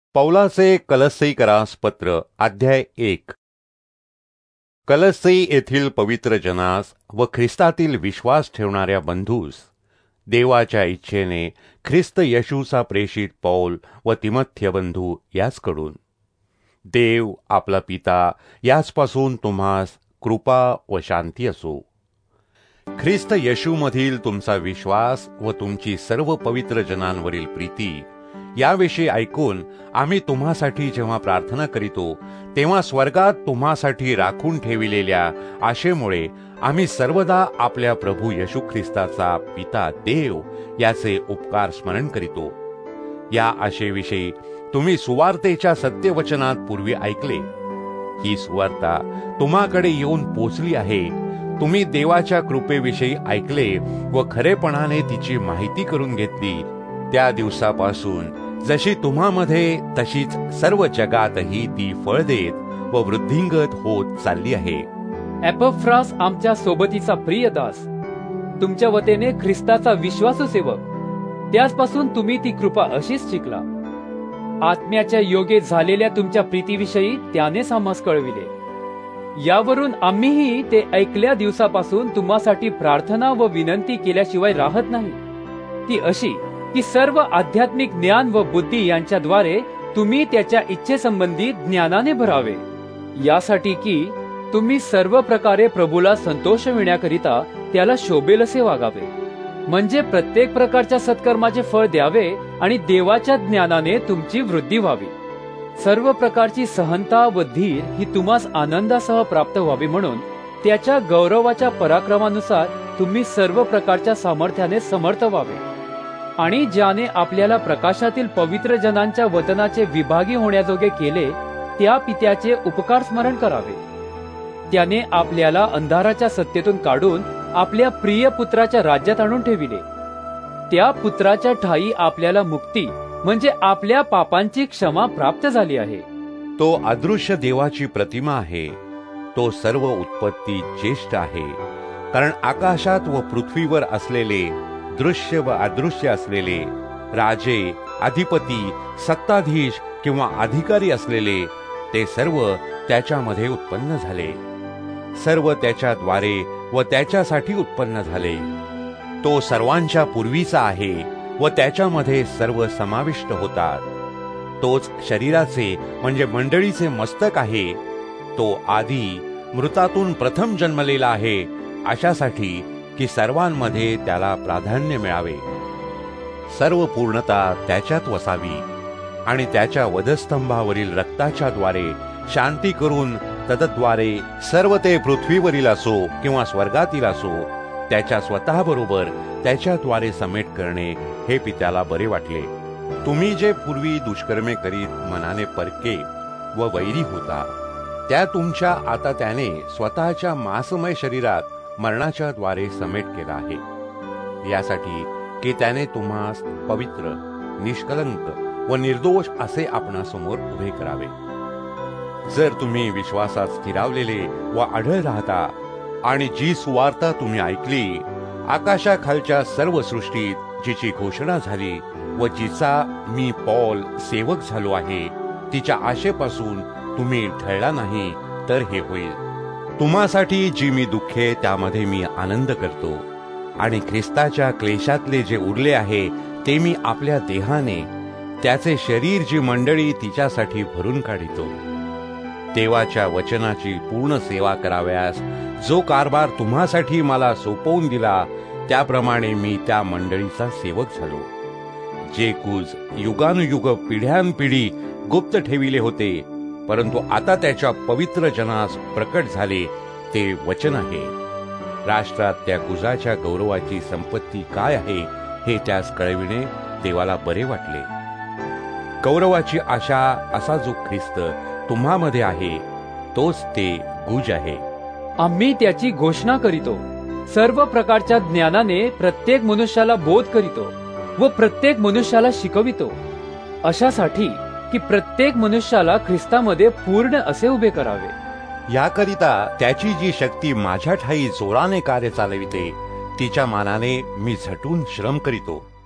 पौलाचे कलस्सीकरास पत्र अध्याय 1. कलस्सी येथील पवित्र जनास व ख्रिस्तातील विश्वास ठेवणाऱ्या बंधूस देवाच्या इच्छेने ख्रिस्त येशूचा प्रेषित पौल व तिमथ्य बंधू याचकडून देव आपला पिता याचपासून तुम्हास कृपा व शांती असो. ख्रिस्त येशूमधील तुमचा विश्वास व तुमची सर्व पवित्र जनांवरील प्रीती याविषयी ऐकून आम्ही तुम्हासाठी जेव्हा प्रार्थना करीतो तेव्हा स्वर्गात तुम्हासाठी राखून ठेविलेल्या आशेमुळे आम्ही सर्वदा आपल्या प्रभू येशू ख्रिस्ताचा पिता देव याचे उपकार स्मरण करीतो. या आशेविषयी तुम्ही सुवार्तेच्या सत्यवचनात पूर्वी ऐकले. ही सुवार्ता तुम्हाकडे येऊन पोचली आहे. तुम्ही देवाच्या कृपेविषयी ऐकले व खरेपणाने तिची माहिती करून घेतली. त्या दिवसापासून जशी तुम्हामध्ये तशीच सर्व जगातही ती फळ देत व वृद्धिंगत होत चालली आहे. एपफ्रास आमच्या सोबतीचा प्रिय दास, तुमच्या वतीने ख्रिस्ताचा विश्वासू सेवक, त्याचपासून तुम्ही ती कृपा अशीच शिकला. आत्म्याच्या योगे झालेल्या तुमच्या प्रीतीविषयी त्यानेच आम्हास कळविले. यावरून आम्हीही ते ऐकल्या दिवसापासून तुम्हासाठी प्रार्थना व विनंती केल्याशिवाय राहत नाही. ती अशी की सर्व आध्यात्मिक ज्ञान व बुद्धी यांच्याद्वारे तुम्ही त्याच्या इच्छेसंबंधी ज्ञानाने भरावे, यासाठी की तुम्ही सर्व प्रकारे प्रभूला संतोषविण्याकरिता त्याला शोभेल असे वागावे, म्हणजे प्रत्येक प्रकारच्या सत्कर्माचे फळ द्यावे आणि देवाच्या ज्ञानाने तुमची वृद्धी व्हावी. सर्व प्रकारची सहनता व धीर ही तुम्हास आनंदासह प्राप्त व्हावी, म्हणून त्याच्या गौरवाच्या पराक्रमानुसार तुम्ही सर्व प्रकारच्या सामर्थ्याने समर्थ व्हावे. आणि ज्याने आपल्याला प्रकाशातील पवित्र जनांच्या वतनाचे विभागी होण्याजोगे केले त्या पित्याचे उपकार स्मरण करावे. त्याने आपल्याला अंधाराच्या सत्तेतून काढून आपल्या प्रिय पुत्राच्या राज्यात आणून ठेविले. त्या पुत्राच्या ठायी आपल्याला मुक्ती म्हणजे आपल्या पापांची क्षमा प्राप्त झाली आहे. तो अदृश्य देवाची प्रतिमा आहे. तो सर्व उत्पत्ती ज्येष्ठ आहे. कारण आकाशात व पृथ्वीवर असलेले दृश्य व अदृश्य असलेले राजे, अधिपती, सत्ताधीश किंवा अधिकारी असलेले ते सर्व त्याच्यामध्ये उत्पन्न झाले. सर्व त्याच्याद्वारे व त्याच्यासाठी उत्पन्न झाले. तो सर्वांच्या पूर्वीचा आहे व त्याच्यामध्ये सर्व समाविष्ट होतात. तोच शरीराचे म्हणजे मंडळीचे मस्तक आहे. तो आधी मृतातून प्रथम जन्मलेला आहे, अशासाठी की सर्वांमध्ये त्याला प्राधान्य मिळावे. सर्व पूर्णता त्याच्यात वसावी आणि त्याच्या वधस्तंभावरील रक्ताच्या द्वारे शांती करून तद्द्वारे सर्व ते पृथ्वीवरील असो किंवा स्वर्गातील असो त्याच्या स्वतःबरोबर त्याच्याद्वारे समेट करणे हे पित्याला बरे वाटले. तुम्ही जे पूर्वी दुष्कर्मे करीत मनाने परके व वैरी होता, त्या तुमच्या आता त्याने स्वतःच्या मांसमय शरीरात मरणाच्या द्वारे समेट केला आहे, यासाठी की त्याने तुम्हास पवित्र, निष्कलंक व निर्दोष असे आपणासमोर उभे करावे. जर तुम्ही विश्वासात स्थिरावलेले व अढळ राहता आणि जी सुवार्ता तुम्ही ऐकली, आकाशाखालच्या सर्व सृष्टीत जिची घोषणा झाली व जिचा मी पौल सेवक झालो आहे, तिच्या आशेपासून तुम्ही ढळला नाही, तर हे होईल. तुम्हासाठी जी मी दुःखे त्यामध्ये मी आनंद करतो आणि ख्रिस्ताच्या क्लेशातले जे उरले आहे ते मी आपल्या देहाने त्याचे शरीर जी मंडळी तिच्यासाठी भरून काढितो. देवाच्या वचनाची पूर्ण सेवा कराव्यास जो कारभार तुम्हासाठी मला सोपवून दिला, त्याप्रमाणे मी त्या मंडळीचा सेवक झालो. जे कुज युगानुयुग पिढ्यानपिढी गुप्त ठेविले होते, परंतु आता त्याच्या पवित्र जनास प्रकट झाले, ते वचन आहे. राष्ट्रात त्या गुजाच्या गौरवाची संपत्ती काय आहे हे त्यास कळविणे देवाला बरे वाटले. गौरवाची आशा असा जो ख्रिस्त तुम्हामध्ये आहे, तोच ते गुज आहे. आम्ही त्याची घोषणा करीतो. सर्व प्रकारच्या ज्ञानाने प्रत्येक मनुष्याला बोध करीतो व प्रत्येक मनुष्याला शिकवितो, अशासाठी की प्रत्येक मनुष्याला ख्रिस्तामध्ये पूर्ण असे उभे करावे. याकरिता त्याची जी शक्ती माझ्या ठायी जोराने कार्य चालविते, तिच्या मानाने मी झटून श्रम करीतो.